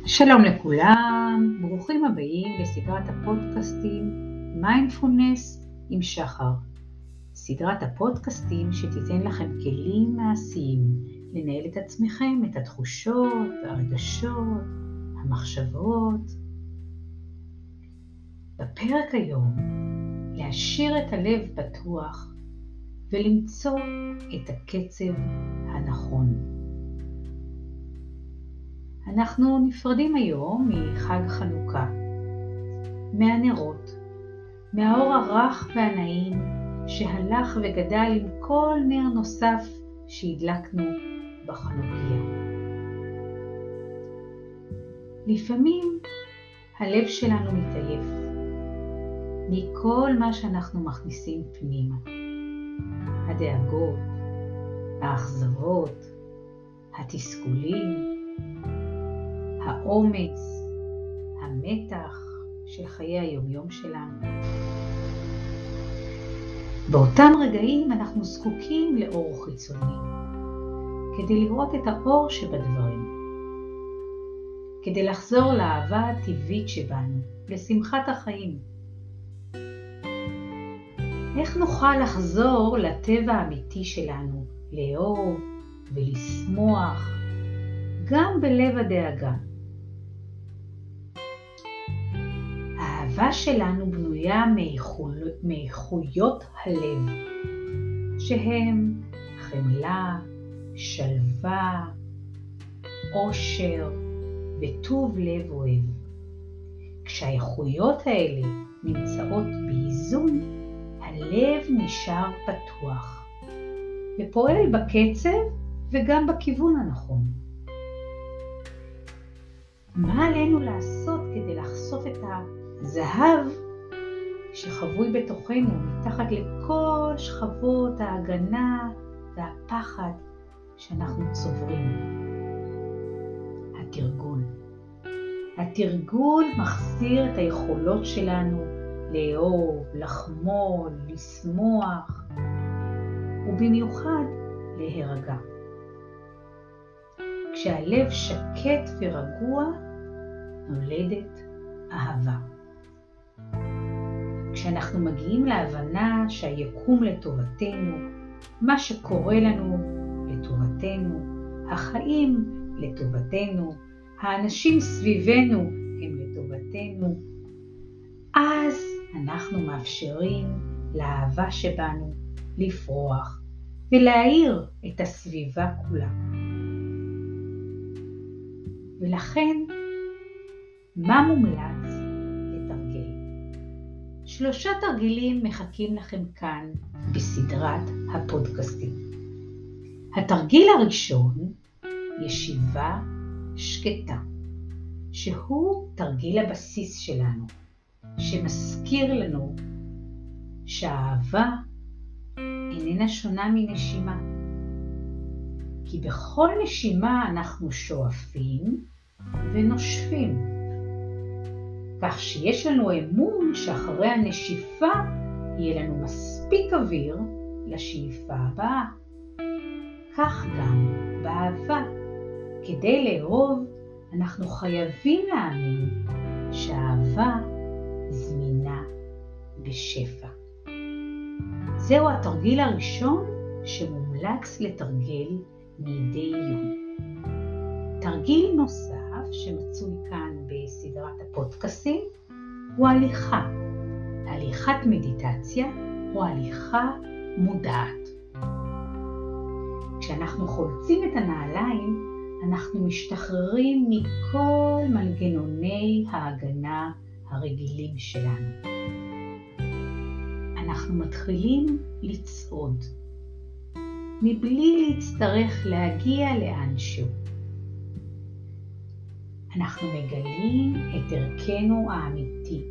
שלום לכולם, ברוכים הבאים לסדרת הפודקאסטים מיינדפולנס עם שחר. סדרת הפודקאסטים שתיתן לכם כלים מעשיים לנהל את עצמכם, את התחושות, הרגשות, המחשבות. בפרק היום, להשאיר את הלב פתוח ולמצוא את הקצב הנכון. אנחנו נפרדים היום מחג חנוכה, מהנרות, מהאור הרך והנעים שהלך וגדל עם כל נר נוסף שהדלקנו בחנוכיה. לפעמים הלב שלנו מתעייף מכל מה שאנחנו מכניסים פנימה. הדאגות, האכזבות, התסכולים, האומץ, המתח של חיי היומיום שלנו. באותם רגעים אנחנו זקוקים לאור חיצוני, כדי לראות את האור שבדברים, כדי לחזור לאהבה הטבעית שבנו, לשמחת החיים. איך נוכל לחזור לטבע האמיתי שלנו, לאהוב ולשמוח, גם בלב הדאגה? האהבה שלנו בנויה מאיכויות הלב, שהם חמלה, שלווה, אושר וטוב לב אוהב. כשהאיכויות האלה נמצאות באיזון, הלב נשאר פתוח ופועל בקצב וגם בכיוון הנכון. מה עלינו לעשות כדי לחשוף את הזהב שחבוי בתוכנו מתחת לכל שכבות ההגנה והפחד שאנחנו צוברים? התרגול מחזיר את היכולות שלנו לאהוב, לחמול, לשמוח ובמיוחד להירגע. כשהלב שקט ורגוע, נולדת אהבה. כשאנחנו מגיעים להבנה שהיקום לטובתנו, מה שקורה לנו לטובתנו, החיים לטובתנו, האנשים סביבנו הם לטובתנו, אז אנחנו מאפשרים לאהבה שבנו לפרוח ולהאיר את הסביבה כולה. ולכן, מה מומלץ לתרגל? 3 תרגילים מחכים לכם כאן בסדרת הפודקאסטים. התרגיל הראשון, ישיבה שקטה, שהוא תרגיל הבסיס שלנו, שמזכיר לנו שהאהבה איננה שונה מנשימה. כי בכל נשימה אנחנו שואפים ונושפים. כך שיש לנו אמון שאחרי הנשיפה יהיה לנו מספיק אוויר לשאיפה הבאה. כך גם באהבה. כדי לאהוב אנחנו חייבים להאמין שהאהבה זמינה בשפע. זהו התרגיל הראשון שמומלץ לתרגל מדי יום. תרגיל נוסף שמצוי כאן בסדרת הפודקאסטים הוא הליכה. הליכת מדיטציה או הליכה מודעת. כשאנחנו חולצים את הנעליים, אנחנו משתחררים מכל מנגנוני ההגנה הרגילים שלנו. אנחנו מתחילים לצעוד, מבלי להצטרך להגיע לאנשהו. אנחנו מגלים את ערכנו האמיתי.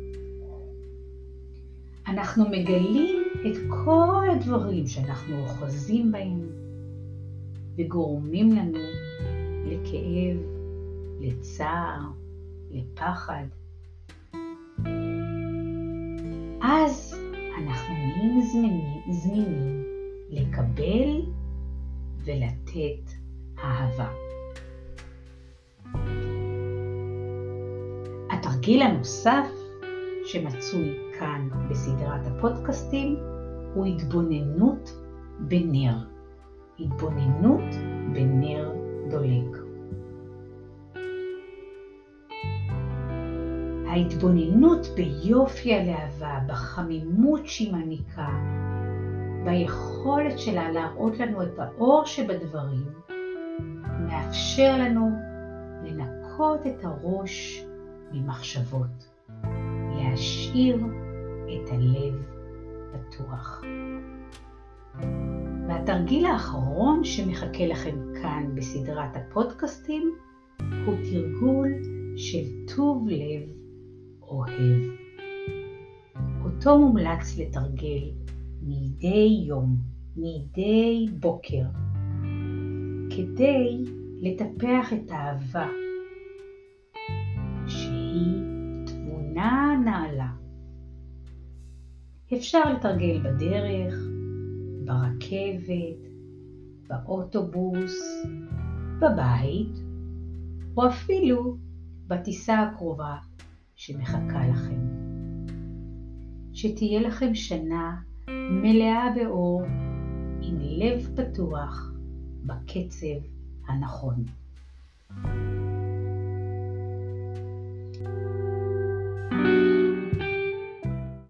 אנחנו מגלים את כל הדברים שאנחנו אוחזים בהם וגורמים לנו לכאב, לצער, לפחד. אז אנחנו נהיים זמינים לקבל ולתת אהבה. התרגיל הנוסף שמצוי כאן בסדרת הפודקאסטים הוא התבוננות בנר. התבוננות בנר דולק. ההתבוננות ביופי הלהבה, בחמימות שהיא מעניקה, ביכולת שלה להראות לנו את האור שבדברים, מאפשר לנו לנקות את הראש ממחשבות, להשאיר את הלב פתוח. והתרגיל האחרון שמחכה לכם כאן בסדרת הפודקאסטים הוא תרגול של טוב לב אוהב. אותו מומלץ לתרגל מדי יום, מדי בוקר, כדי לטפח את האהבה שהיא תבונה נעלה. אפשר לתרגל בדרך, ברכבת, באוטובוס, בבית, או אפילו בטיסה הקרובה שמחכה לכם. שתהיה לכם שנה מלאה באור, עם לב פתוח, בקצב הנכון.